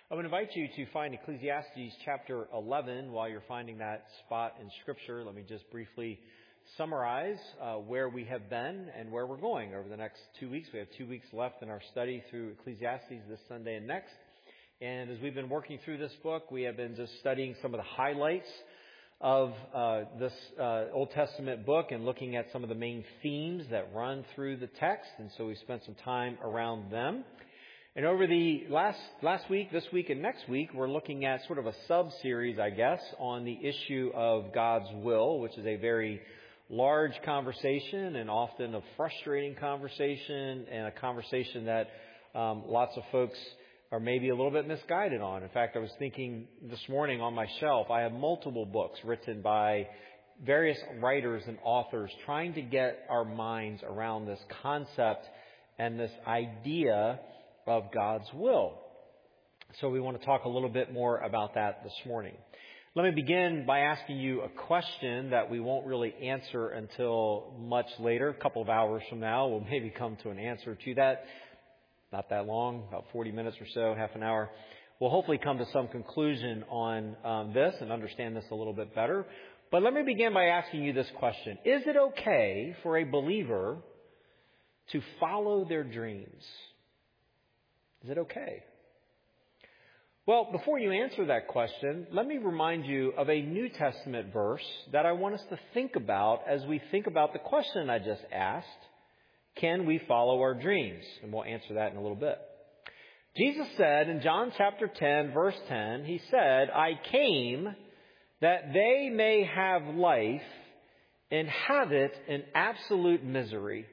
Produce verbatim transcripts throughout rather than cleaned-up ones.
I would invite you to find Ecclesiastes chapter eleven. While you're finding that spot in Scripture, let me just briefly summarize uh, where we have been and where we're going over the next two weeks. We have two weeks left in our study through Ecclesiastes this Sunday and next. And as we've been working through this book, we have been just studying some of the highlights of uh, this uh, Old Testament book and looking at some of the main themes that run through the text. And so we spent some time around them. And over the last last week, this week, and next week, we're looking at sort of a sub-series, I guess, on the issue of God's will, which is a very large conversation and often a frustrating conversation and a conversation that um, lots of folks are maybe a little bit misguided on. In fact, I was thinking this morning on my shelf, I have multiple books written by various writers and authors trying to get our minds around this concept and this idea of God's will. So we want to talk a little bit more about that this morning. Let me begin by asking you a question that we won't really answer until much later. A couple of hours from now, we'll maybe come to an answer to that. Not that long, about forty minutes or so, half an hour. We'll hopefully come to some conclusion on um, this and understand this a little bit better. But let me begin by asking you this question. Is it okay for a believer to follow their dreams? Is it okay? Well, before you answer that question, let me remind you of a New Testament verse that I want us to think about as we think about the question I just asked. Can we follow our dreams? And we'll answer that in a little bit. Jesus said in John chapter ten, verse ten, He said, I came that they may have life and have it in absolute misery.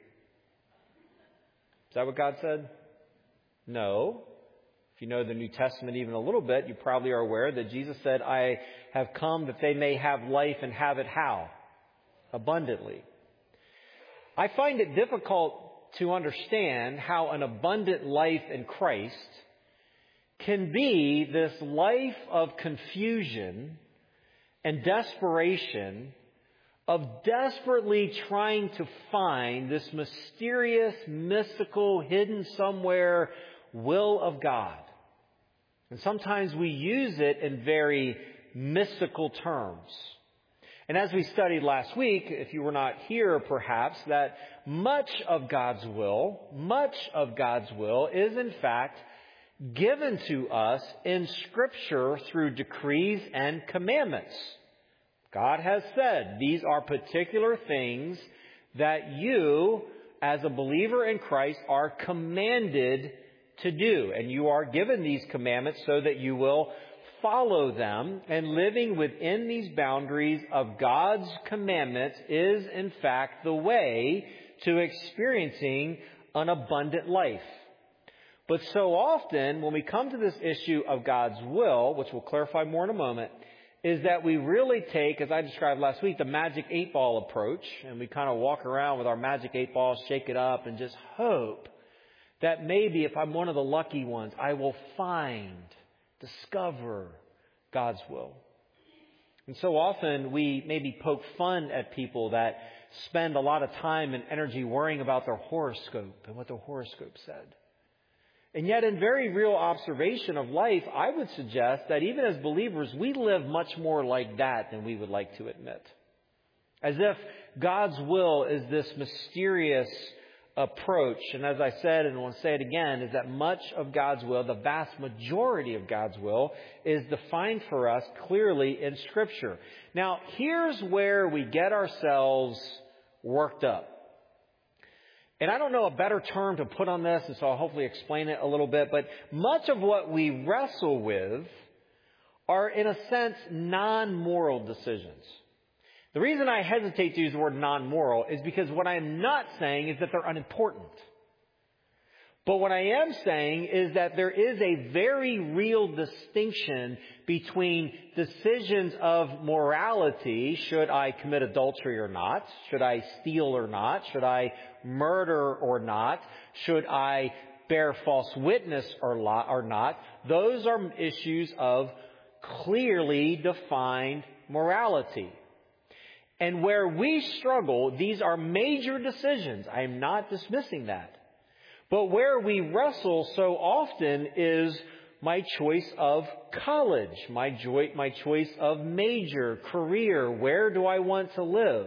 Is that what God said? No. If you know the New Testament even a little bit, you probably are aware that Jesus said, I have come that they may have life and have it how? Abundantly. I find it difficult to understand how an abundant life in Christ can be this life of confusion and desperation of desperately trying to find this mysterious, mystical, hidden somewhere will of God. And sometimes we use it in very mystical terms. And as we studied last week, if you were not here perhaps, that much of God's will, much of God's will is in fact given to us in Scripture through decrees and commandments. God has said these are particular things that you, as a believer in Christ, are commanded to do. And you are given these commandments so that you will follow them. And living within these boundaries of God's commandments is, in fact, the way to experiencing an abundant life. But so often, when we come to this issue of God's will, which we'll clarify more in a moment, is that we really take, as I described last week, the magic eight ball approach, and we kind of walk around with our magic eight ball, shake it up, and just hope that maybe if I'm one of the lucky ones, I will find, discover God's will. And so often we maybe poke fun at people that spend a lot of time and energy worrying about their horoscope and what their horoscope said. And yet in very real observation of life, I would suggest that even as believers, we live much more like that than we would like to admit. As if God's will is this mysterious approach. And as I said, and I want to say it again, is that much of God's will, the vast majority of God's will, is defined for us clearly in Scripture. Now, here's where we get ourselves worked up. And I don't know a better term to put on this, and so I'll hopefully explain it a little bit. But much of what we wrestle with are, in a sense, non-moral decisions. The reason I hesitate to use the word non-moral is because what I'm not saying is that they're unimportant. But what I am saying is that there is a very real distinction between decisions of morality. Should I commit adultery or not? Should I steal or not? Should I murder or not? Should I bear false witness or not? Those are issues of clearly defined morality. And where we struggle, these are major decisions. I am not dismissing that. But where we wrestle so often is my choice of college, my joy, my choice of major, career, where do I want to live?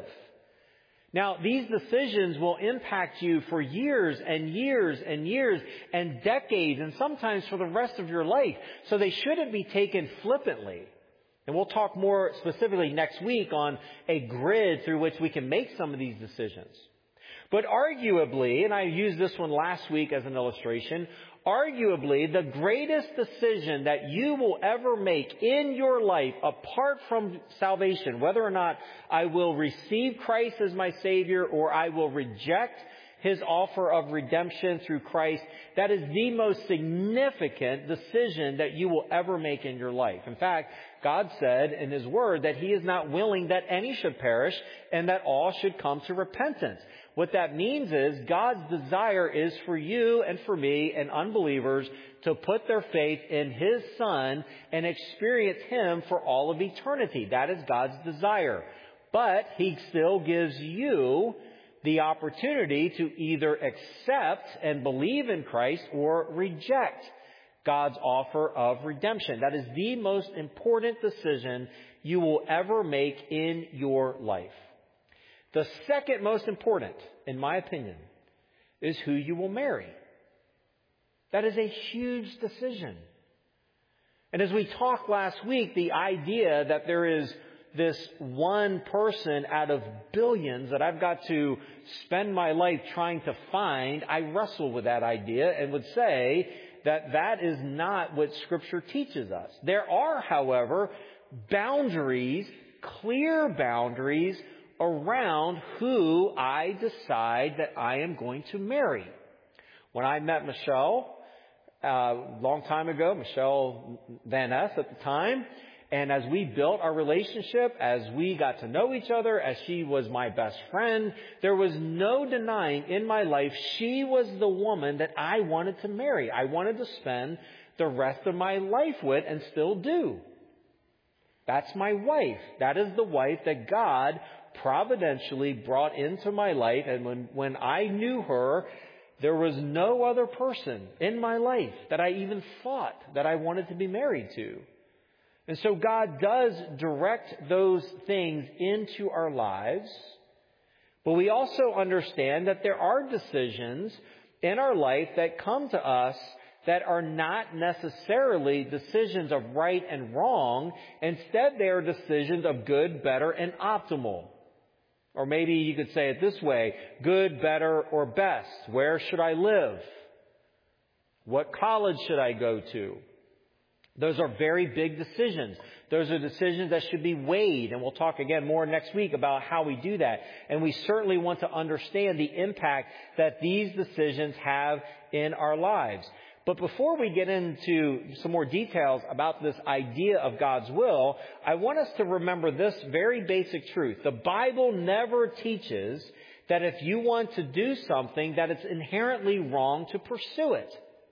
Now, these decisions will impact you for years and years and years and decades and sometimes for the rest of your life. So they shouldn't be taken flippantly. And we'll talk more specifically next week on a grid through which we can make some of these decisions. But arguably, and I used this one last week as an illustration, arguably the greatest decision that you will ever make in your life apart from salvation, whether or not I will receive Christ as my Savior or I will reject His offer of redemption through Christ, that is the most significant decision that you will ever make in your life. In fact, God said in His Word that He is not willing that any should perish and that all should come to repentance. What that means is God's desire is for you and for me and unbelievers to put their faith in His Son and experience Him for all of eternity. That is God's desire. But He still gives you the opportunity to either accept and believe in Christ or reject God's offer of redemption. That is the most important decision you will ever make in your life. The second most important, in my opinion, is who you will marry. That is a huge decision. And as we talked last week, the idea that there is this one person out of billions that I've got to spend my life trying to find, I wrestle with that idea and would say that that is not what Scripture teaches us. There are, however, boundaries, clear boundaries around who I decide that I am going to marry. When I met Michelle a uh, long time ago, Michelle Van Ness at the time, and as we built our relationship, as we got to know each other, as she was my best friend, there was no denying in my life she was the woman that I wanted to marry. I wanted to spend the rest of my life with and still do. That's my wife. That is the wife that God providentially brought into my life. And when, when I knew her, there was no other person in my life that I even thought that I wanted to be married to. And so God does direct those things into our lives. But we also understand that there are decisions in our life that come to us that are not necessarily decisions of right and wrong. Instead, they are decisions of good, better, and optimal. Or maybe you could say it this way: good, better, or best. Where should I live? What college should I go to? Those are very big decisions. Those are decisions that should be weighed. And we'll talk again more next week about how we do that. And we certainly want to understand the impact that these decisions have in our lives. But before we get into some more details about this idea of God's will, I want us to remember this very basic truth. The Bible never teaches that if you want to do something, that it's inherently wrong to pursue it.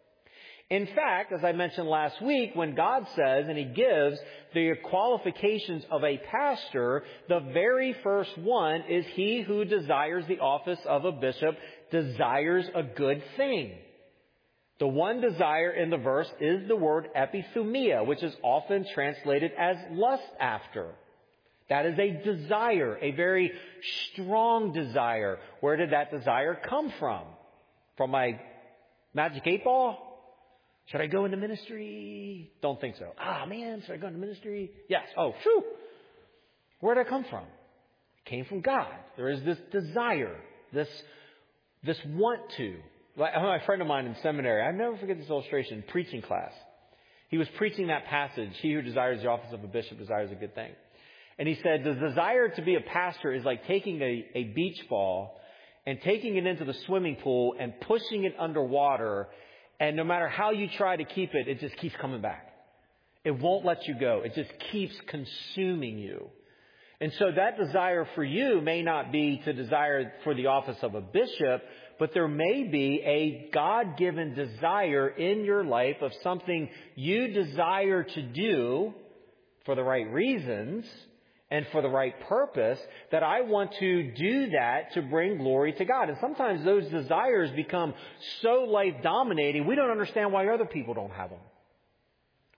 In fact, as I mentioned last week, when God says, and He gives the qualifications of a pastor, the very first one is he who desires the office of a bishop desires a good thing. The one desire in the verse is the word epithumia, which is often translated as lust after. That is a desire, a very strong desire. Where did that desire come from? From my magic eight ball? Should I go into ministry? Don't think so. Ah, man, should I go into ministry? Yes. Oh, phew. Where did it come from? It came from God. There is this desire, this, this want to. Like my friend of mine in seminary, I'll never forget this illustration, preaching class. He was preaching that passage, he who desires the office of a bishop desires a good thing. And he said, the desire to be a pastor is like taking a, a beach ball and taking it into the swimming pool and pushing it underwater. And no matter how you try to keep it, it just keeps coming back. It won't let you go. It just keeps consuming you. And so that desire for you may not be to desire for the office of a bishop, but there may be a God-given desire in your life of something you desire to do for the right reasons and for the right purpose, that I want to do that to bring glory to God. And sometimes those desires become so life-dominating, we don't understand why other people don't have them.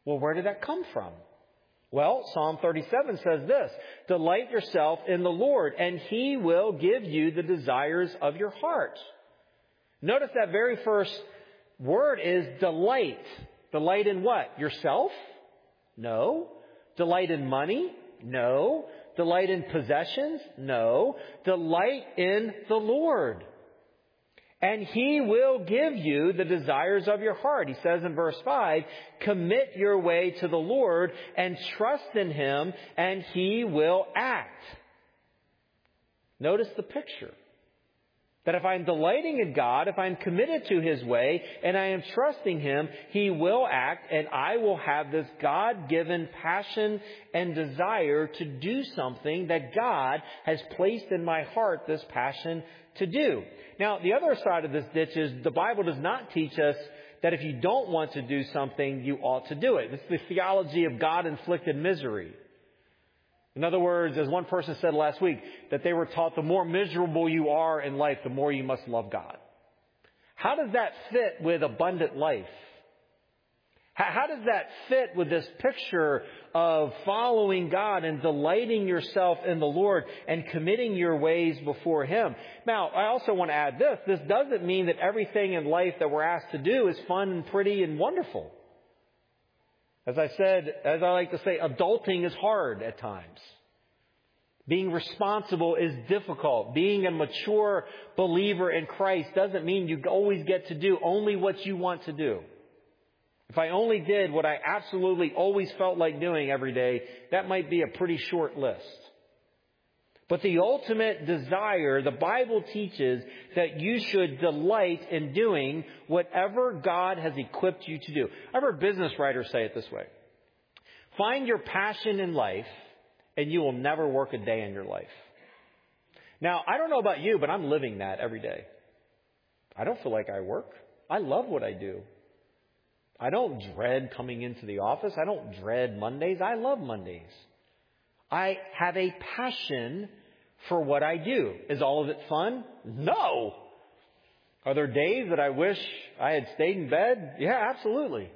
Well, where did that come from? Well, Psalm thirty-seven says this, delight yourself in the Lord, and He will give you the desires of your heart. Notice that very first word is delight. Delight in what? Yourself? No. Delight in money? No. Delight in possessions? No. Delight in the Lord. And He will give you the desires of your heart. He says in verse five, commit your way to the Lord and trust in Him, and He will act. Notice the picture. That if I'm delighting in God, if I'm committed to His way, and I am trusting Him, He will act, and I will have this God-given passion and desire to do something that God has placed in my heart this passion to do. Now, the other side of this ditch is the Bible does not teach us that if you don't want to do something, you ought to do it. It's the theology of God-inflicted misery. In other words, as one person said last week, that they were taught the more miserable you are in life, the more you must love God. How does that fit with abundant life? How does that fit with this picture of following God and delighting yourself in the Lord and committing your ways before Him? Now, I also want to add this. This doesn't mean that everything in life that we're asked to do is fun and pretty and wonderful. As I said, as I like to say, adulting is hard at times. Being responsible is difficult. Being a mature believer in Christ doesn't mean you always get to do only what you want to do. If I only did what I absolutely always felt like doing every day, that might be a pretty short list. But the ultimate desire, the Bible teaches that you should delight in doing whatever God has equipped you to do. I've heard business writers say it this way. Find your passion in life, and you will never work a day in your life. Now, I don't know about you, but I'm living that every day. I don't feel like I work. I love what I do. I don't dread coming into the office. I don't dread Mondays. I love Mondays. I have a passion for what I do. Is all of it fun? No. Are there days that I wish I had stayed in bed? Yeah, absolutely.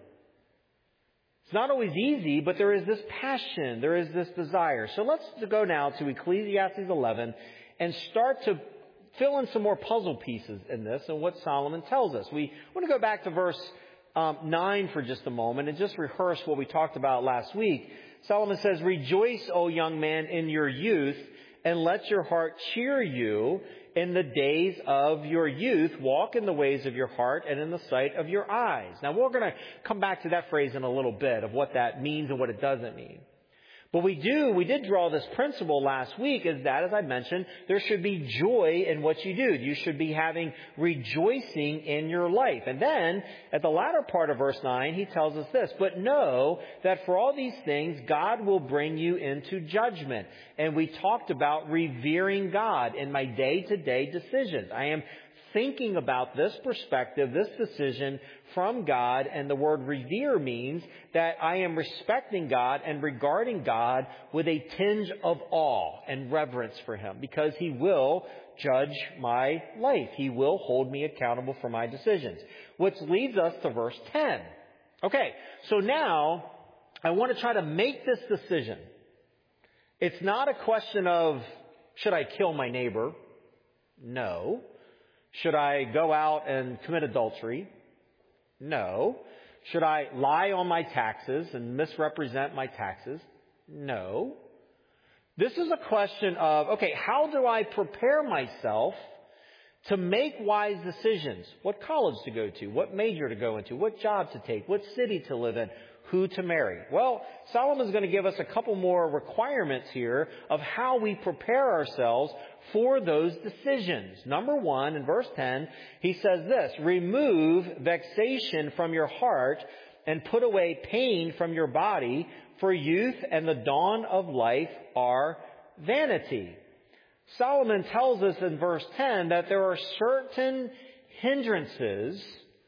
It's not always easy, but there is this passion. There is this desire. So let's go now to Ecclesiastes eleven and start to fill in some more puzzle pieces in this and what Solomon tells us. We want to go back to verse um, nine for just a moment and just rehearse what we talked about last week. Solomon says, rejoice, O young man, in your youth, and let your heart cheer you in the days of your youth. Walk in the ways of your heart and in the sight of your eyes. Now, we're going to come back to that phrase in a little bit of what that means and what it doesn't mean. But we do, we did draw this principle last week is that, as I mentioned, there should be joy in what you do. You should be having rejoicing in your life. And then, at the latter part of verse nine, he tells us this, but know that for all these things, God will bring you into judgment. And we talked about revering God in my day-to-day decisions. I am thinking about this perspective, this decision from God, and the word revere means that I am respecting God and regarding God with a tinge of awe and reverence for Him, because He will judge my life. He will hold me accountable for my decisions, which leads us to verse ten. Okay, so now I want to try to make this decision. It's not a question of, should I kill my neighbor? No. Should I go out and commit adultery? No. Should I lie on my taxes and misrepresent my taxes? No. This is a question of, okay, how do I prepare myself to make wise decisions? What college to go to? What major to go into? What job to take? What city to live in? Who to marry? Well, Solomon's going to give us a couple more requirements here of how we prepare ourselves for those decisions. Number one, in verse ten, he says this, remove vexation from your heart and put away pain from your body, for youth and the dawn of life are vanity. Solomon tells us in verse ten that there are certain hindrances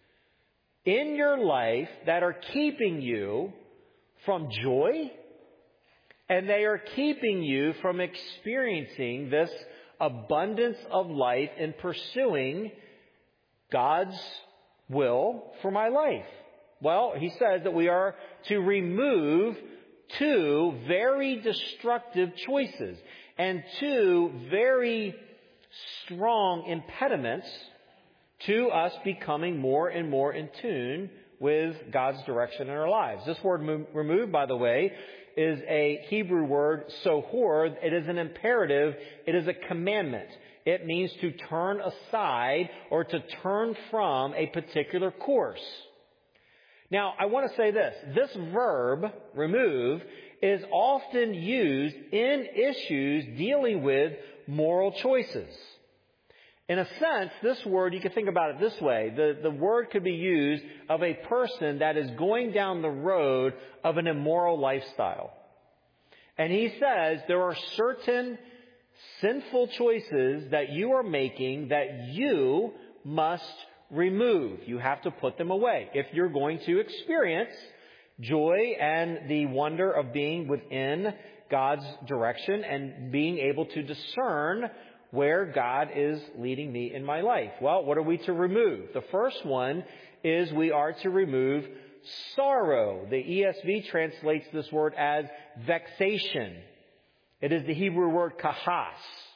in your life that are keeping you from joy, and they are keeping you from experiencing this abundance of life in pursuing God's will for my life. Well, he says that we are to remove two very destructive choices and two very strong impediments to us becoming more and more in tune with God's direction in our lives. This word remove, by the way, is a Hebrew word, sohor. It is an imperative. It is a commandment. It means to turn aside or to turn from a particular course. Now, I want to say this. This verb, remove, is often used in issues dealing with moral choices. In a sense, this word, you can think about it this way. The, the word could be used of a person that is going down the road of an immoral lifestyle. And he says there are certain sinful choices that you are making that you must remove. You have to put them away if you're going to experience joy and the wonder of being within God's direction and being able to discern where God is leading me in my life. Well, what are we to remove? The first one is we are to remove sorrow. The E S V translates this word as vexation. It is the Hebrew word kahas.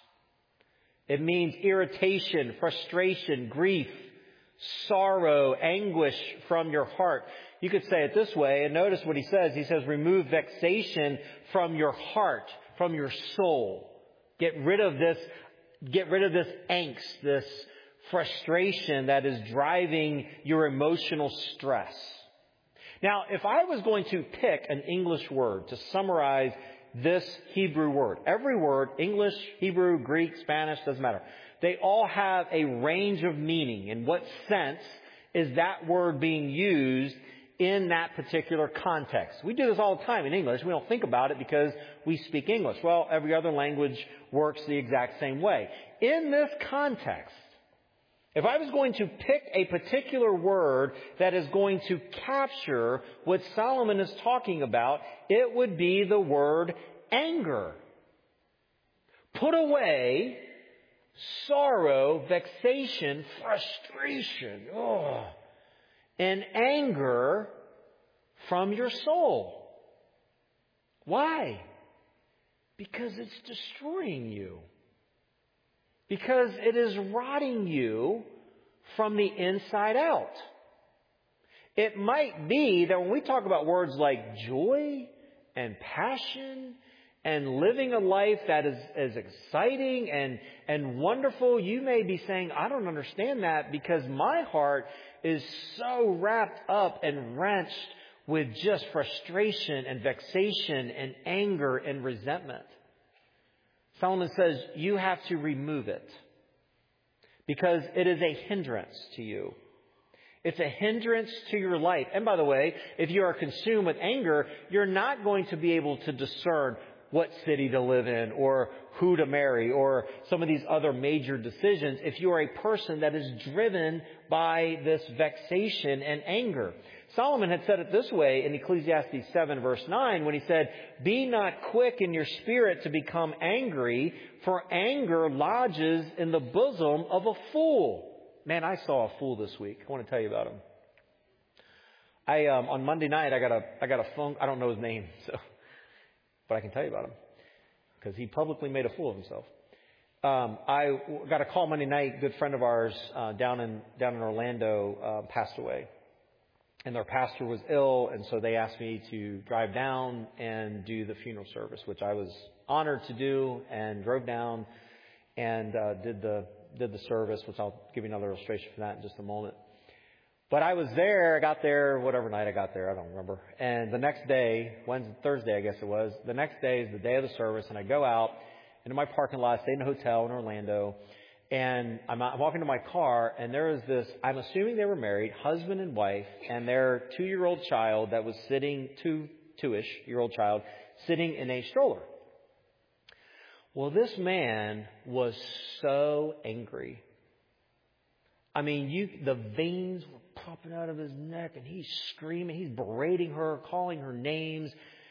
It means irritation, frustration, grief, sorrow, anguish from your heart. You could say it this way, and notice what he says. He says, remove vexation from your heart, from your soul. Get rid of this Get rid of this angst, this frustration that is driving your emotional stress. Now, if I was going to pick an English word to summarize this Hebrew word, every word, English, Hebrew, Greek, Spanish, doesn't matter. They all have a range of meaning. In what sense is that word being used in that particular context? We do this all the time in English. We don't think about it because we speak English. Well, every other language works the exact same way. In this context, if I was going to pick a particular word that is going to capture what Solomon is talking about, it would be the word anger. Put away sorrow, vexation, frustration, oh, and anger from your soul. Why? Because it's destroying you. Because it is rotting you from the inside out. It might be that when we talk about words like joy and passion and living a life that is, is exciting and, and wonderful, you may be saying, I don't understand that because my heart is so wrapped up and wrenched with just frustration and vexation and anger and resentment. Solomon says you have to remove it because it is a hindrance to you. It's a hindrance to your life. And by the way, if you are consumed with anger, you're not going to be able to discern what city to live in or who to marry or some of these other major decisions if you are a person that is driven by this vexation and anger. Solomon had said it this way in Ecclesiastes seven verse nine when he said, be not quick in your spirit to become angry, for anger lodges in the bosom of a fool. Man, I saw a fool this week. I want to tell you about him. I um, on Monday night I got a I got a phone. I don't know his name, so but I can tell you about him because he publicly made a fool of himself. Um, I got a call Monday night. A good friend of ours uh, down in down in Orlando uh, passed away. And their pastor was ill, and so they asked me to drive down and do the funeral service, which I was honored to do, and drove down and uh, did the did the service, which I'll give you another illustration for that in just a moment. But I was there, I got there, whatever night I got there, I don't remember. And the next day, Wednesday, Thursday, I guess it was, the next day is the day of the service, and I go out into my parking lot, stay in a hotel in Orlando, and I'm walking to my car, and there is this, I'm assuming they were married, husband and wife, and their two-year-old child that was sitting, two, two-ish year old child, sitting in a stroller. Well, this man was so angry. I mean, you, the veins were popping out of his neck, and he's screaming, he's berating her, calling her names.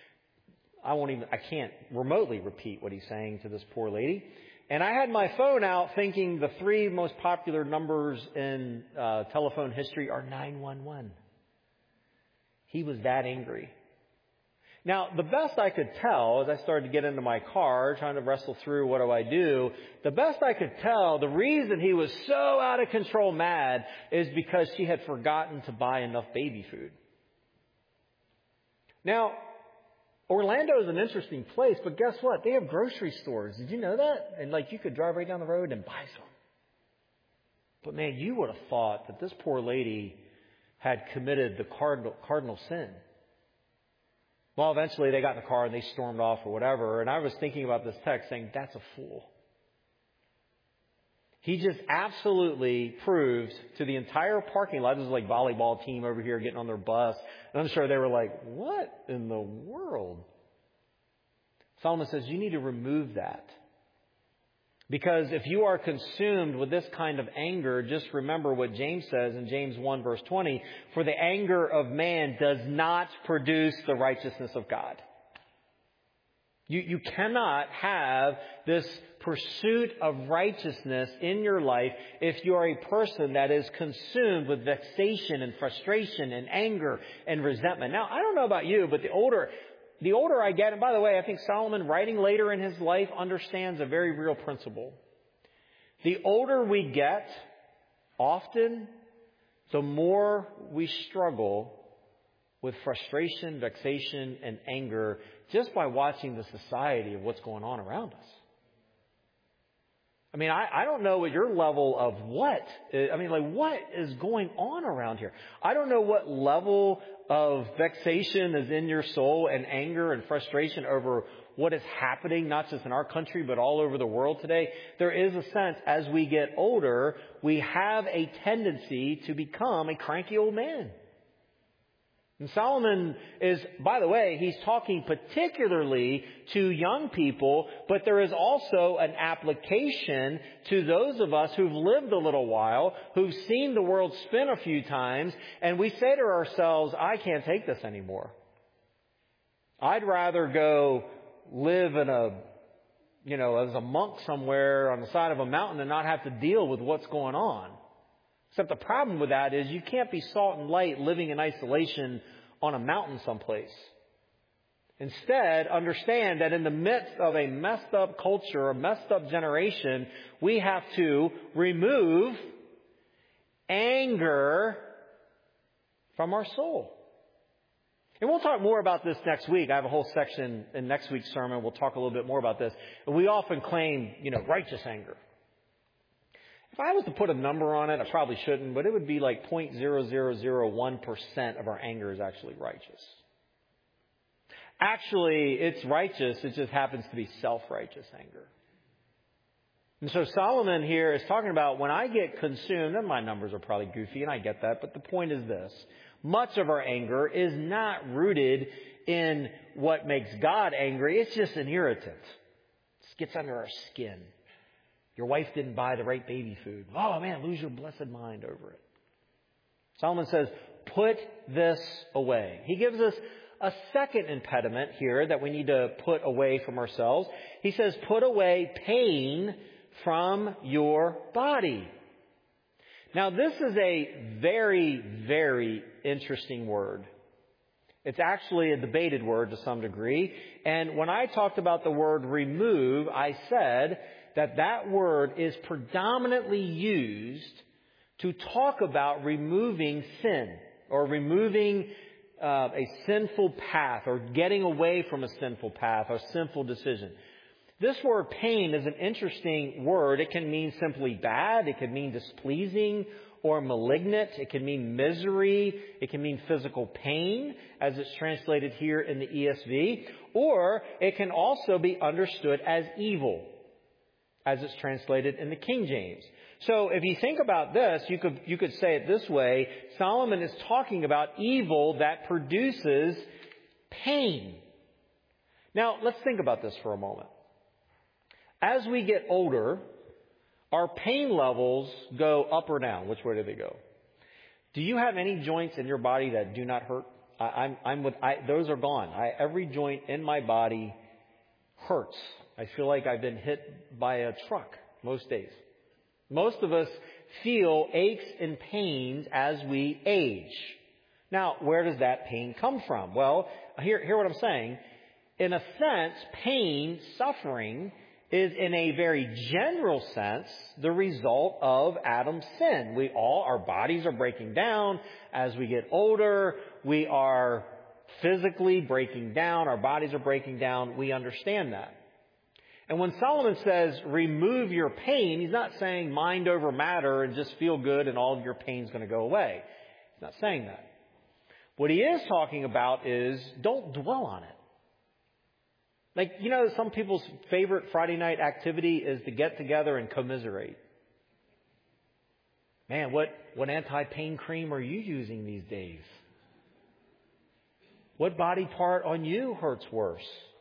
I won't even, I can't remotely repeat what he's saying to this poor lady. And I had my phone out thinking the three most popular numbers in uh, telephone history are nine one one. He was that angry. Now, the best I could tell as I started to get into my car, trying to wrestle through what do I do, the best I could tell, the reason he was so out of control mad is because she had forgotten to buy enough baby food. Now, Orlando is an interesting place, but guess what? They have grocery stores. Did you know that? And like you could drive right down the road and buy some. But man, you would have thought that this poor lady had committed the cardinal, cardinal sin. Well, eventually they got in the car and they stormed off or whatever. And I was thinking about this text saying, that's a fool. He just absolutely proves to the entire parking lot, this is like volleyball team over here getting on their bus. And I'm sure they were like, what in the world? Solomon says, you need to remove that. Because if you are consumed with this kind of anger, just remember what James says in James one verse twenty, for the anger of man does not produce the righteousness of God. You, you cannot have this pursuit of righteousness in your life if you are a person that is consumed with vexation and frustration and anger and resentment. Now, I don't know about you, but the older... The older I get, and by the way, I think Solomon, writing later in his life, understands a very real principle. The older we get, often, the more we struggle with frustration, vexation, and anger just by watching the society of what's going on around us. I mean, I, I don't know what your level of what, I mean, like, what is going on around here? I don't know what level of vexation is in your soul and anger and frustration over what is happening, not just in our country, but all over the world today. There is a sense, as we get older, we have a tendency to become a cranky old man. And Solomon is, by the way, he's talking particularly to young people, but there is also an application to those of us who've lived a little while, who've seen the world spin a few times, and we say to ourselves, I can't take this anymore. I'd rather go live in a, you know, as a monk somewhere on the side of a mountain and not have to deal with what's going on. Except the problem with that is you can't be salt and light living in isolation on a mountain someplace. Instead, understand that in the midst of a messed up culture, a messed up generation, we have to remove anger from our soul. And we'll talk more about this next week. I have a whole section in next week's sermon. We'll talk a little bit more about this. And we often claim, you know, righteous anger. If I was to put a number on it, I probably shouldn't, but it would be like zero point zero zero zero one percent of our anger is actually righteous. Actually, it's righteous. It just happens to be self-righteous anger. And so Solomon here is talking about when I get consumed, and my numbers are probably goofy, and I get that, but the point is this. Much of our anger is not rooted in what makes God angry. It's just an irritant. It just gets under our skin. Your wife didn't buy the right baby food. Oh, man, lose your blessed mind over it. Solomon says, put this away. He gives us a second impediment here that we need to put away from ourselves. He says, put away pain from your body. Now, this is a very, very interesting word. It's actually a debated word to some degree. And when I talked about the word remove, I said that that word is predominantly used to talk about removing sin or removing uh, a sinful path or getting away from a sinful path or sinful decision. This word pain is an interesting word. It can mean simply bad. It can mean displeasing or malignant. It can mean misery. It can mean physical pain, as it's translated here in the E S V. Or it can also be understood as evil, as it's translated in the King James. So if you think about this, you could you could say it this way. Solomon is talking about evil that produces pain. Now, let's think about this for a moment. As we get older, our pain levels go up or down. Which way do they go? Do you have any joints in your body that do not hurt? I, I'm, I'm with, I, those are gone. I, every joint in my body hurts. I feel like I've been hit by a truck most days. Most of us feel aches and pains as we age. Now, where does that pain come from? Well, hear, hear what I'm saying. In a sense, pain, suffering, is in a very general sense the result of Adam's sin. We all, our bodies are breaking down. As we get older, we are physically breaking down. Our bodies are breaking down. We understand that. And when Solomon says, remove your pain, he's not saying mind over matter and just feel good and all of your pain's going to go away. He's not saying that. What he is talking about is don't dwell on it. Like, you know, some people's favorite Friday night activity is to get together and commiserate. Man, what, what anti-pain cream are you using these days? What body part on you hurts worse?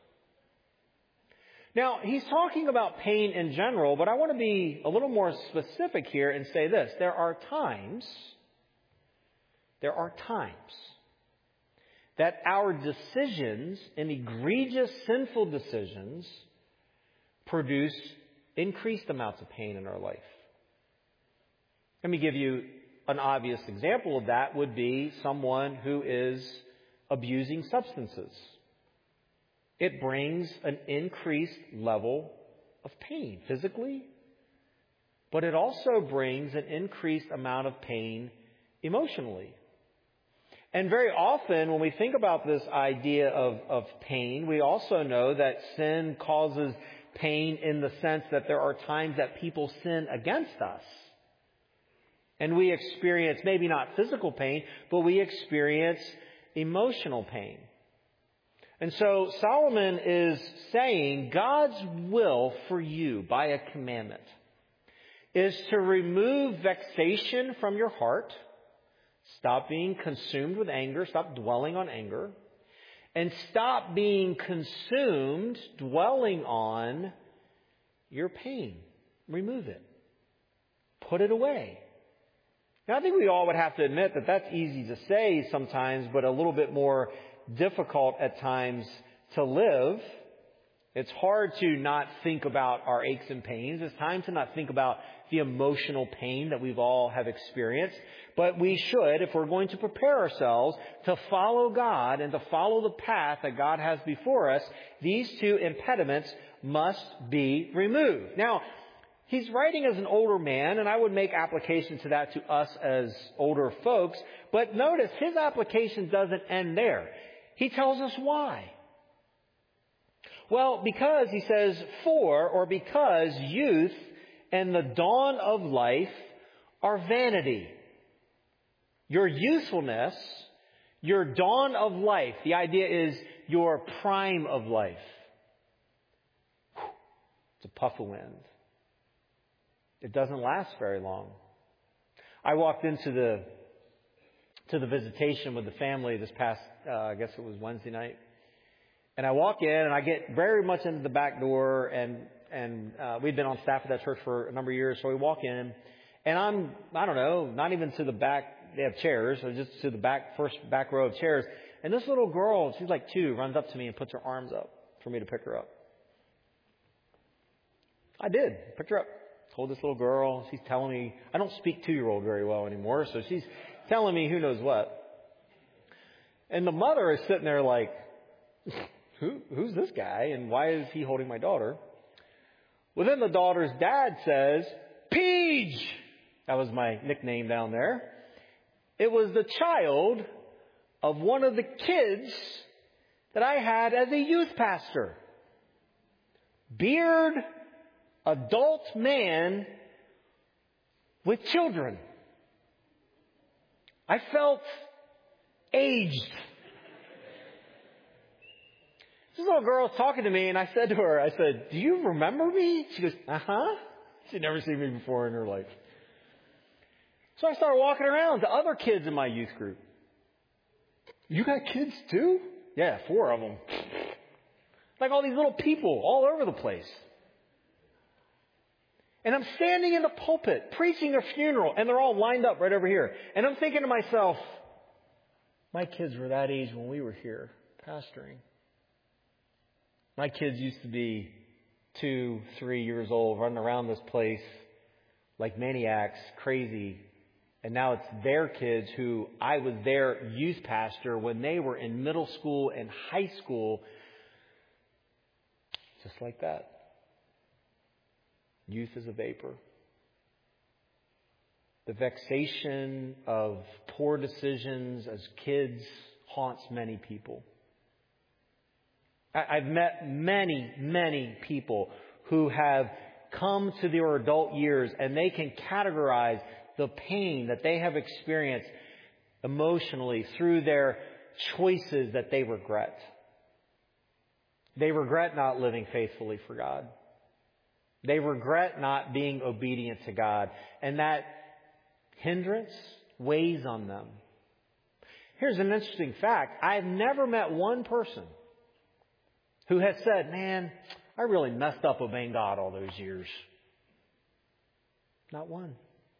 Now, he's talking about pain in general, but I want to be a little more specific here and say this. There are times, there are times that our decisions and egregious sinful decisions produce increased amounts of pain in our life. Let me give you an obvious example of that would be someone who is abusing substances. It brings an increased level of pain physically, but it also brings an increased amount of pain emotionally. And very often when we think about this idea of, of pain, we also know that sin causes pain in the sense that there are times that people sin against us. And we experience maybe not physical pain, but we experience emotional pain. And so Solomon is saying God's will for you by a commandment is to remove vexation from your heart. Stop being consumed with anger. Stop dwelling on anger. And stop being consumed dwelling on your pain. Remove it. Put it away. Now, I think we all would have to admit that that's easy to say sometimes, but a little bit more difficult at times to live. It's hard to not think about our aches and pains. It's time to not think about the emotional pain that we've all have experienced. But we should, if we're going to prepare ourselves to follow God and to follow the path that God has before us, these two impediments must be removed. Now, he's writing as an older man, and I would make application to that to us as older folks. But notice, his application doesn't end there. He tells us why. Well, because, he says, for or because youth and the dawn of life are vanity. Your youthfulness, your dawn of life, the idea is your prime of life. It's a puff of wind. It doesn't last very long. I walked into the to the visitation with the family this past, uh, I guess it was Wednesday night. And I walk in and I get very much into the back door, and and uh, we'd been on staff at that church for a number of years. So we walk in and I'm, I don't know, not even to the back, they have chairs, so just to the back, first back row of chairs. And this little girl, she's like two, runs up to me and puts her arms up for me to pick her up. I did, picked her up. Told this little girl, she's telling me, I don't speak two-year-old very well anymore, so she's telling me who knows what. And the mother is sitting there like, Who, who's this guy and why is he holding my daughter? Well, then the daughter's dad says, Peach! That was my nickname down there. It was the child of one of the kids that I had as a youth pastor. Beard, adult man with children. I felt aged. This little girl was talking to me, and I said to her, I said, do you remember me? She goes, uh-huh. She'd never seen me before in her life. So I started walking around to other kids in my youth group. You got kids too? Yeah, four of them. Like all these little people all over the place. And I'm standing in the pulpit preaching a funeral, and they're all lined up right over here. And I'm thinking to myself, my kids were that age when we were here pastoring. My kids used to be two, three years old, running around this place like maniacs, crazy. And now it's their kids who I was their youth pastor when they were in middle school and high school. Just like that. Youth is a vapor. The vexation of poor decisions as kids haunts many people. I've met many, many people who have come to their adult years and they can categorize the pain that they have experienced emotionally through their choices that they regret. They regret not living faithfully for God. They regret not being obedient to God. And that hindrance weighs on them. Here's an interesting fact. I've never met one person who has said, man, I really messed up obeying God all those years. Not one.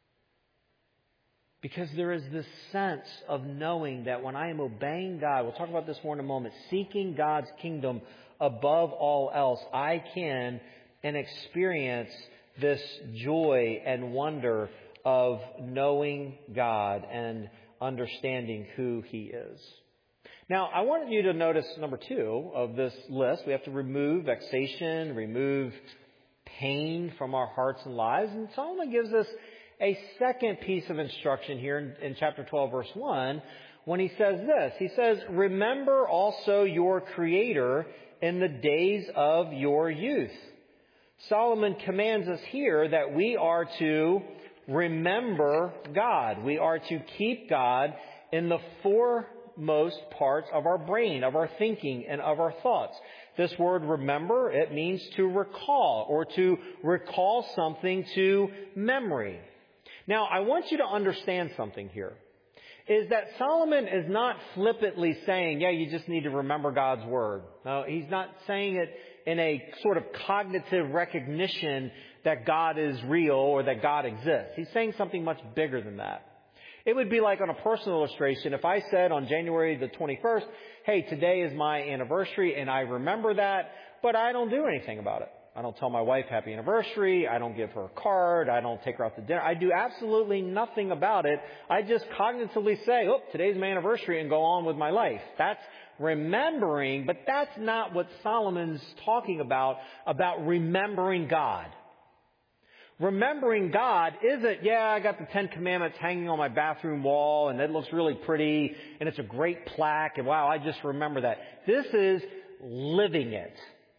Because there is this sense of knowing that when I am obeying God, we'll talk about this more in a moment, seeking God's kingdom above all else, I can and experience this joy and wonder of knowing God and understanding who He is. Now, I wanted you to notice number two of this list. We have to remove vexation, remove pain from our hearts and lives. And Solomon gives us a second piece of instruction here in, in chapter twelve, verse one, when he says this. He says, remember also your Creator in the days of your youth. Solomon commands us here that we are to remember God. We are to keep God in the foremost parts of our brain, of our thinking, and of our thoughts. This word remember, it means to recall or to recall something to memory. Now, I want you to understand something here, is that Solomon is not flippantly saying, yeah, you just need to remember God's Word. No, he's not saying it in a sort of cognitive recognition that God is real or that God exists. He's saying something much bigger than that. It would be like on a personal illustration, if I said on January the twenty-first, hey, today is my anniversary and I remember that, but I don't do anything about it. I don't tell my wife happy anniversary. I don't give her a card. I don't take her out to dinner. I do absolutely nothing about it. I just cognitively say, oh, today's my anniversary and go on with my life. That's remembering, but that's not what Solomon's talking about, about remembering God. Remembering God isn't, yeah, I got the Ten Commandments hanging on my bathroom wall and it looks really pretty and it's a great plaque and wow, I just remember that. This is living it.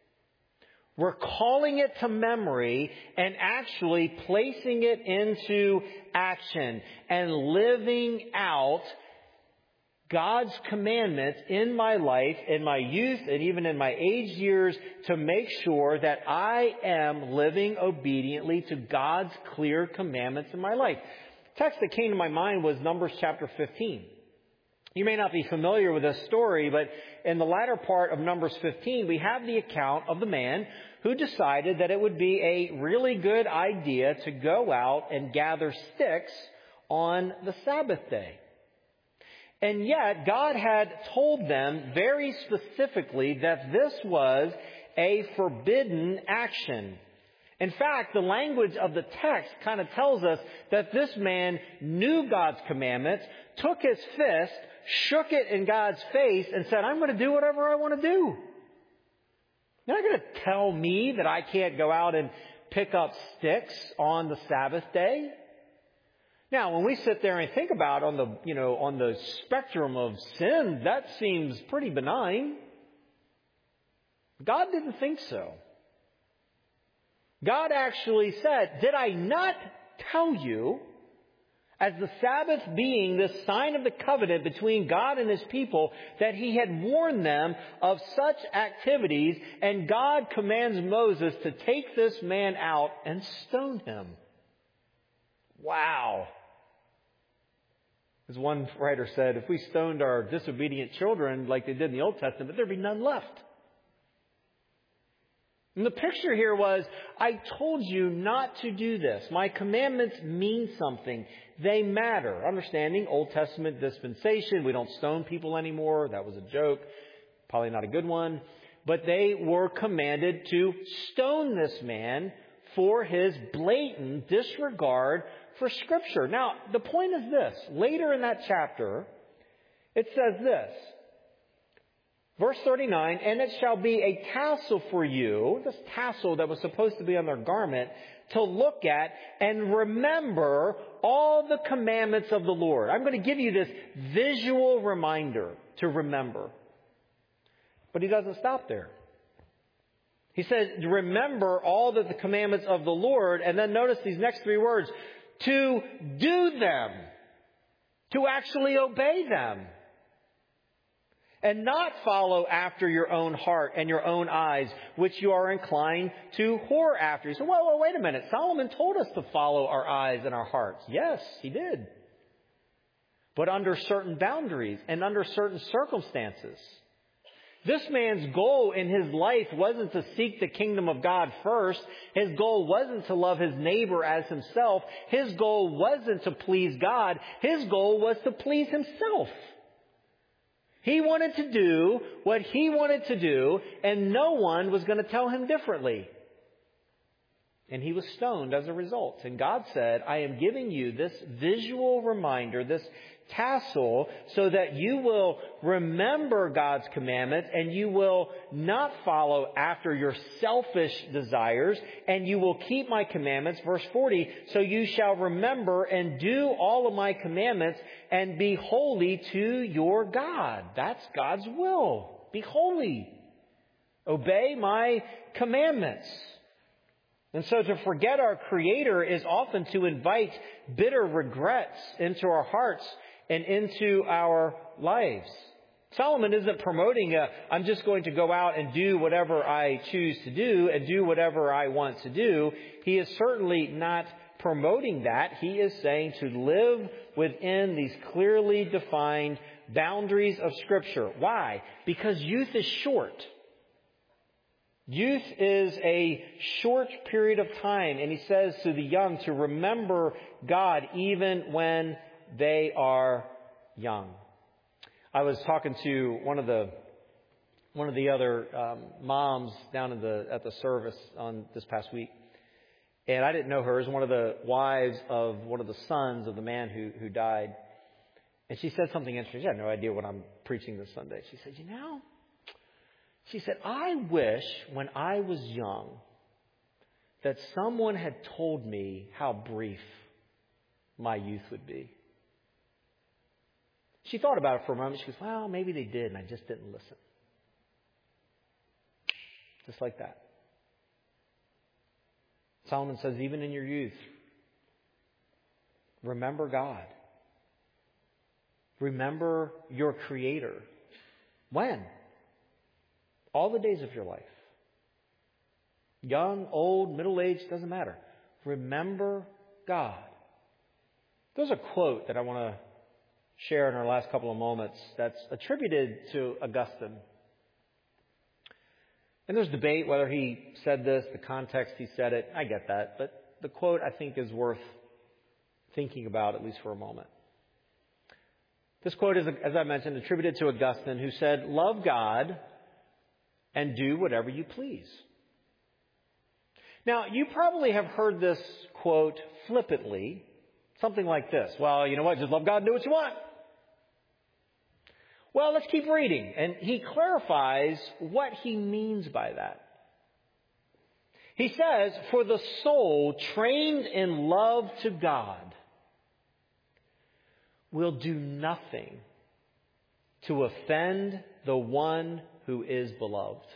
Recalling it to memory and actually placing it into action and living out God's commandments in my life, in my youth, and even in my age years to make sure that I am living obediently to God's clear commandments in my life. The text that came to my mind was Numbers chapter fifteen. You may not be familiar with this story, but in the latter part of Numbers fifteen, we have the account of the man who decided that it would be a really good idea to go out and gather sticks on the Sabbath day. And yet, God had told them very specifically that this was a forbidden action. In fact, the language of the text kind of tells us that this man knew God's commandments, took his fist, shook it in God's face, and said, I'm going to do whatever I want to do. You're not going to tell me that I can't go out and pick up sticks on the Sabbath day. Now, when we sit there and think about on the, you know, on the spectrum of sin, that seems pretty benign. God didn't think so. God actually said, did I not tell you, as the Sabbath being this sign of the covenant between God and His people, that He had warned them of such activities, and God commands Moses to take this man out and stone him. Wow. As one writer said, if we stoned our disobedient children like they did in the Old Testament, there'd be none left. And the picture here was, I told you not to do this. My commandments mean something. They matter. Understanding Old Testament dispensation, we don't stone people anymore. That was a joke. Probably not a good one. But they were commanded to stone this man for his blatant disregard for Scripture. Now, the point is this. Later in that chapter, it says this. Verse thirty-nine, and it shall be a tassel for you, this tassel that was supposed to be on their garment, to look at and remember all the commandments of the Lord. I'm going to give you this visual reminder to remember. But he doesn't stop there. He says, remember all the, the commandments of the Lord, and then notice these next three words, to do them, to actually obey them, and not follow after your own heart and your own eyes, which you are inclined to whore after. You say, well, well, wait a minute. Solomon told us to follow our eyes and our hearts. Yes, he did. But under certain boundaries and under certain circumstances. This man's goal in his life wasn't to seek the kingdom of God first. His goal wasn't to love his neighbor as himself. His goal wasn't to please God. His goal was to please himself. He wanted to do what he wanted to do, and no one was going to tell him differently. And he was stoned as a result. And God said, I am giving you this visual reminder, this tassel, so that you will remember God's commandments and you will not follow after your selfish desires, and you will keep my commandments. Verse forty, so you shall remember and do all of my commandments and be holy to your God. That's God's will. Be holy. Obey my commandments. And so to forget our Creator is often to invite bitter regrets into our hearts and into our lives. Solomon isn't promoting a, I'm just going to go out and do whatever I choose to do and do whatever I want to do. He is certainly not promoting that. He is saying to live within these clearly defined boundaries of Scripture. Why? Because youth is short. Youth is a short period of time, and he says to the young to remember God even when they are young. I was talking to one of the one of the other um, moms down in the at the service on this past week, and I didn't know her as one of the wives of one of the sons of the man who who died. And she said something interesting. She had no idea what I'm preaching this Sunday. She said, "You know," she said, "I wish when I was young that someone had told me how brief my youth would be." She thought about it for a moment. She goes, well, maybe they did, and I just didn't listen. Just like that. Solomon says, even in your youth, remember God. Remember your Creator. When? All the days of your life. Young, old, middle-aged, doesn't matter. Remember God. There's a quote that I want to share in our last couple of moments that's attributed to Augustine. And there's debate whether he said this, the context he said it. I get that. But the quote, I think, is worth thinking about, at least for a moment. This quote is, as I mentioned, attributed to Augustine, who said, love God and do whatever you please. Now, you probably have heard this quote flippantly, something like this. Well, you know what? Just love God and do what you want. Well, let's keep reading. And he clarifies what he means by that. He says, for the soul trained in love to God will do nothing to offend the one who is beloved.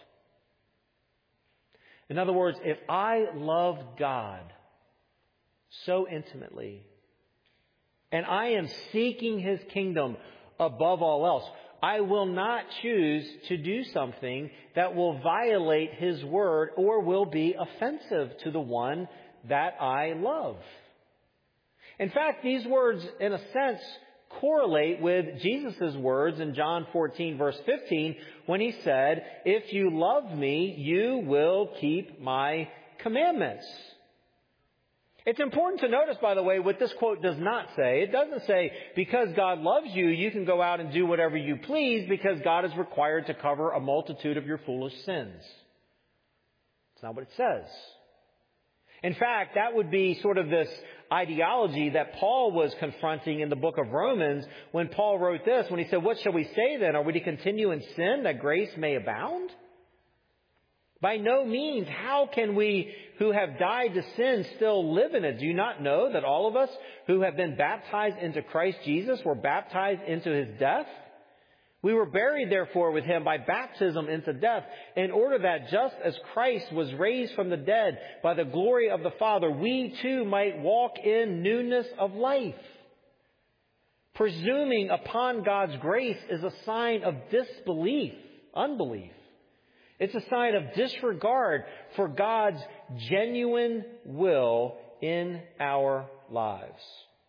In other words, if I love God so intimately, and I am seeking His kingdom above all else, I will not choose to do something that will violate His word or will be offensive to the one that I love. In fact, these words, in a sense, correlate with Jesus' words in John fourteen, verse fifteen, when He said, if you love me, you will keep my commandments. It's important to notice, by the way, what this quote does not say. It doesn't say, because God loves you, you can go out and do whatever you please because God is required to cover a multitude of your foolish sins. It's not what it says. In fact, that would be sort of this ideology that Paul was confronting in the book of Romans when Paul wrote this, when he said, what shall we say then? Are we to continue in sin that grace may abound? By no means. How can we who have died to sin still live in it? Do you not know that all of us who have been baptized into Christ Jesus were baptized into his death? We were buried, therefore, with him by baptism into death, in order that just as Christ was raised from the dead by the glory of the Father, we too might walk in newness of life. Presuming upon God's grace is a sign of disbelief, unbelief. It's a sign of disregard for God's genuine will in our lives.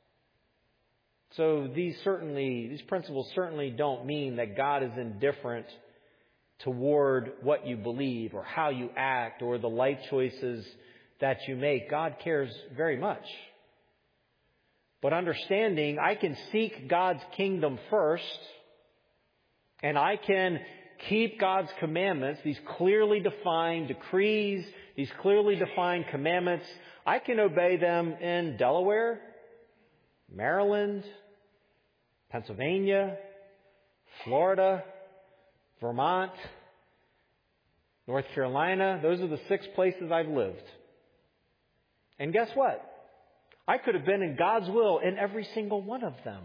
So these certainly, these principles certainly don't mean that God is indifferent toward what you believe or how you act or the life choices that you make. God cares very much. But understanding, I can seek God's kingdom first, and I can keep God's commandments, these clearly defined decrees, these clearly defined commandments. I can obey them in Delaware, Maryland, Pennsylvania, Florida, Vermont, North Carolina. Those are the six places I've lived. And guess what? I could have been in God's will in every single one of them.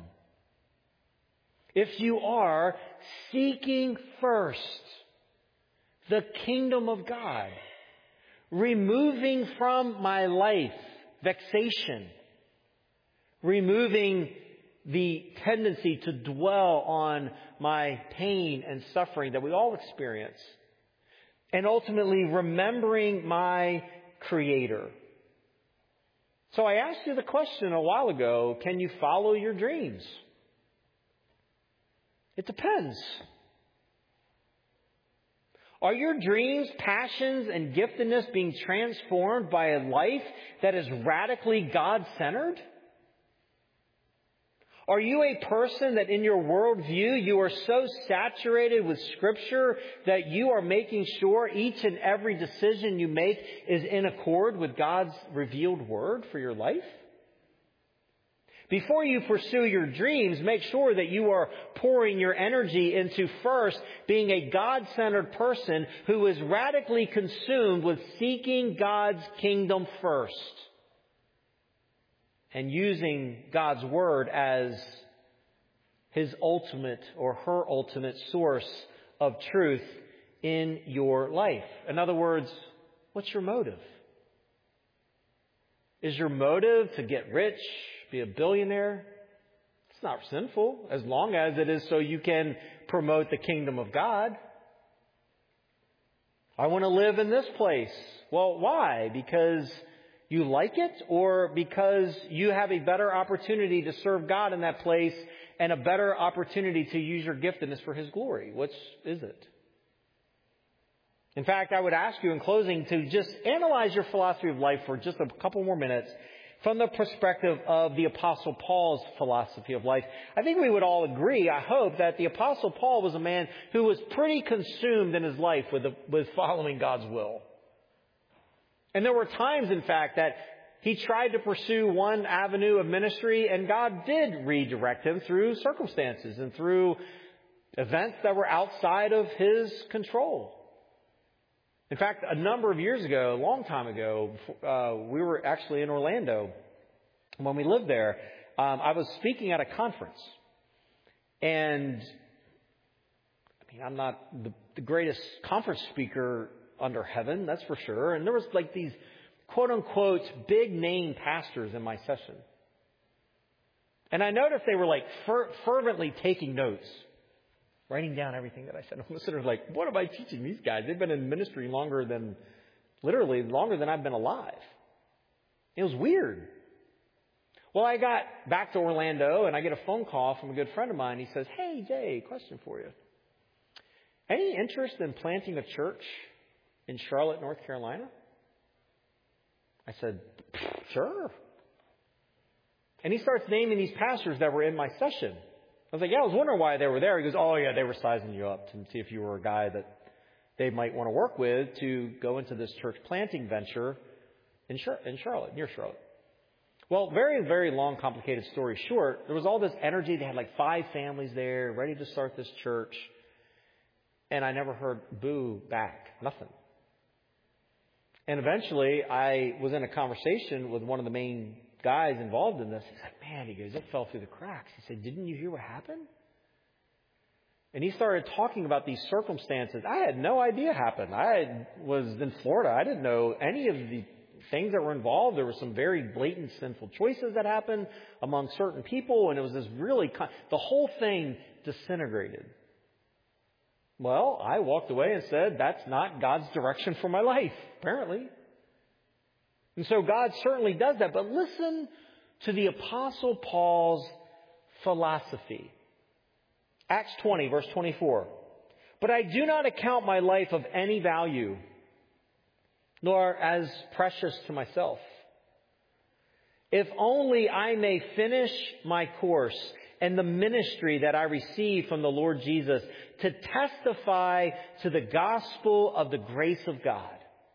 If you are seeking first the kingdom of God, removing from my life vexation, removing the tendency to dwell on my pain and suffering that we all experience, and ultimately remembering my Creator. So I asked you the question a while ago, can you follow your dreams? It depends. Are your dreams, passions, and giftedness being transformed by a life that is radically God-centered? Are you a person that in your worldview you are so saturated with Scripture that you are making sure each and every decision you make is in accord with God's revealed Word for your life? Before you pursue your dreams, make sure that you are pouring your energy into first being a God-centered person who is radically consumed with seeking God's kingdom first and using God's Word as His ultimate or her ultimate source of truth in your life. In other words, what's your motive? Is your motive to get rich? Be a billionaire? It's not sinful as long as it is so you can promote the kingdom of God. I want to live in this place. Well, why? Because you like it, or because you have a better opportunity to serve God in that place and a better opportunity to use your giftedness for His glory? Which is it? In fact, I would ask you in closing to just analyze your philosophy of life for just a couple more minutes from the perspective of the Apostle Paul's philosophy of life. I think we would all agree, I hope, that the Apostle Paul was a man who was pretty consumed in his life with, the, with following God's will. And there were times, in fact, that he tried to pursue one avenue of ministry, and God did redirect him through circumstances and through events that were outside of his control. In fact, a number of years ago, a long time ago, uh, we were actually in Orlando. When we lived there, um, I was speaking at a conference. And, I mean, I'm not the, the greatest conference speaker under heaven, that's for sure. And there was like these quote-unquote big-name pastors in my session. And I noticed they were like fer- fervently taking notes, writing down everything that I said. I'm sitting there like, what am I teaching these guys? They've been in ministry longer than, literally longer than I've been alive. It was weird. Well, I got back to Orlando and I get a phone call from a good friend of mine. He says, hey, Jay, question for you. Any interest in planting a church in Charlotte, North Carolina? I said, sure. And he starts naming these pastors that were in my session. I was like, yeah, I was wondering why they were there. He goes, oh, yeah, they were sizing you up to see if you were a guy that they might want to work with to go into this church planting venture in, Char- in Charlotte, near Charlotte. Well, very, very long, complicated story short, there was all this energy. They had like five families there ready to start this church. And I never heard boo back. Nothing. And eventually I was in a conversation with one of the main guys involved in this. He's like, man, he goes, it fell through the cracks. He said, didn't you hear what happened? And he started talking about these circumstances. I had no idea happened. I was in Florida. I didn't know any of the things that were involved. There were some very blatant sinful choices that happened among certain people. And it was this really, con- the whole thing disintegrated. Well, I walked away and said, that's not God's direction for my life, apparently. And so God certainly does that. But listen to the Apostle Paul's philosophy. Acts twenty, verse twenty-four. But I do not account my life of any value, nor as precious to myself, if only I may finish my course and the ministry that I received from the Lord Jesus to testify to the gospel of the grace of God.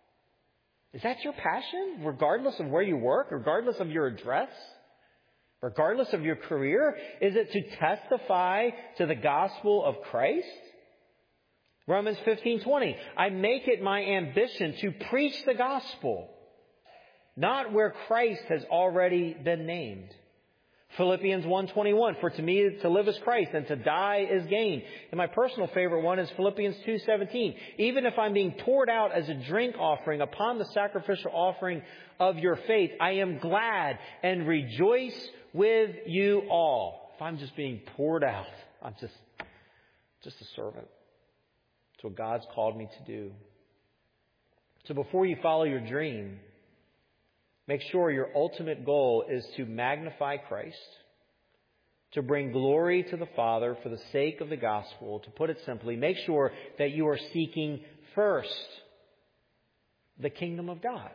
Is that your passion, regardless of where you work, regardless of your address, regardless of your career? Is it to testify to the gospel of Christ? Romans fifteen twenty. I make it my ambition to preach the gospel, not where Christ has already been named. Philippians one twenty-one. For to me to live is Christ and to die is gain. And my personal favorite one is Philippians two seventeen. Even if I'm being poured out as a drink offering upon the sacrificial offering of your faith, I am glad and rejoice with you all. If I'm just being poured out, I'm just, just a servant. It's what God's called me to do. So before you follow your dream, make sure your ultimate goal is to magnify Christ, to bring glory to the Father for the sake of the gospel. To put it simply, make sure that you are seeking first the kingdom of God.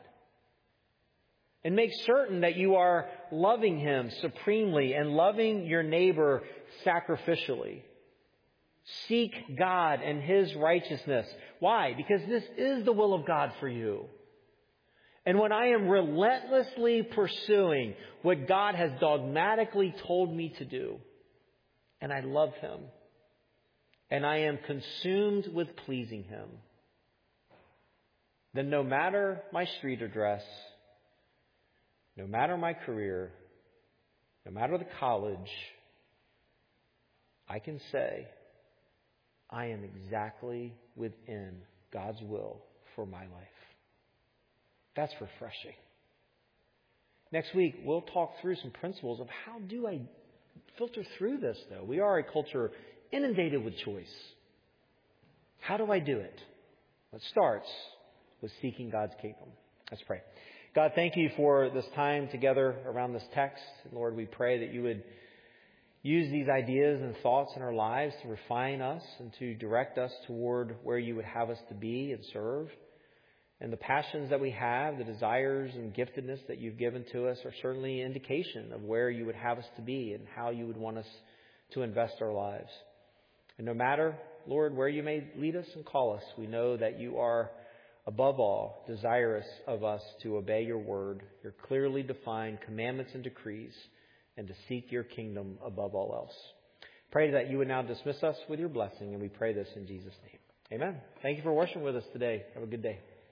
And make certain that you are loving Him supremely and loving your neighbor sacrificially. Seek God and His righteousness. Why? Because this is the will of God for you. And when I am relentlessly pursuing what God has dogmatically told me to do, and I love Him, and I am consumed with pleasing Him, then no matter my street address, no matter my career, no matter the college, I can say, I am exactly within God's will for my life. That's refreshing. Next week, we'll talk through some principles of how do I filter through this, though. We are a culture inundated with choice. How do I do it? Well, it starts with seeking God's kingdom. Let's pray. God, thank you for this time together around this text. Lord, we pray that you would use these ideas and thoughts in our lives to refine us and to direct us toward where you would have us to be and serve. And the passions that we have, the desires and giftedness that you've given to us are certainly an indication of where you would have us to be and how you would want us to invest our lives. And no matter, Lord, where you may lead us and call us, we know that you are, above all, desirous of us to obey your word, your clearly defined commandments and decrees, and to seek your kingdom above all else. Pray that you would now dismiss us with your blessing, and we pray this in Jesus' name. Amen. Thank you for worshiping with us today. Have a good day.